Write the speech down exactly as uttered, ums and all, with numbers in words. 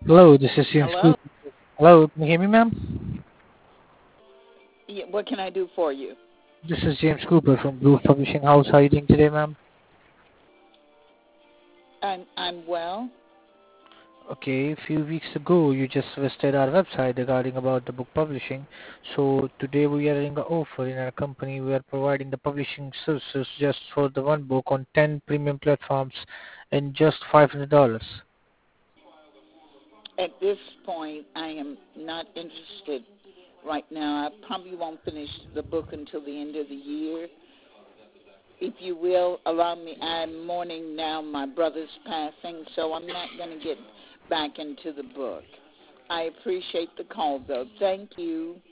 Hello, this is James Hello? Cooper. Hello, can you hear me, ma'am? Yeah, what can I do for you? This is James Cooper from Groove Publishing House. How are you doing today, ma'am? I'm I'm well. Okay, a few weeks ago, you just visited our website regarding about the book publishing. So today we are running an offer in our company. We are providing the publishing services just for the one book on ten premium platforms in just five hundred dollars. At this point, I am not interested right now. I probably won't finish the book until the end of the year. If you will allow me, I'm mourning now my brother's passing, so I'm not going to get back into the book. I appreciate the call, though. Thank you.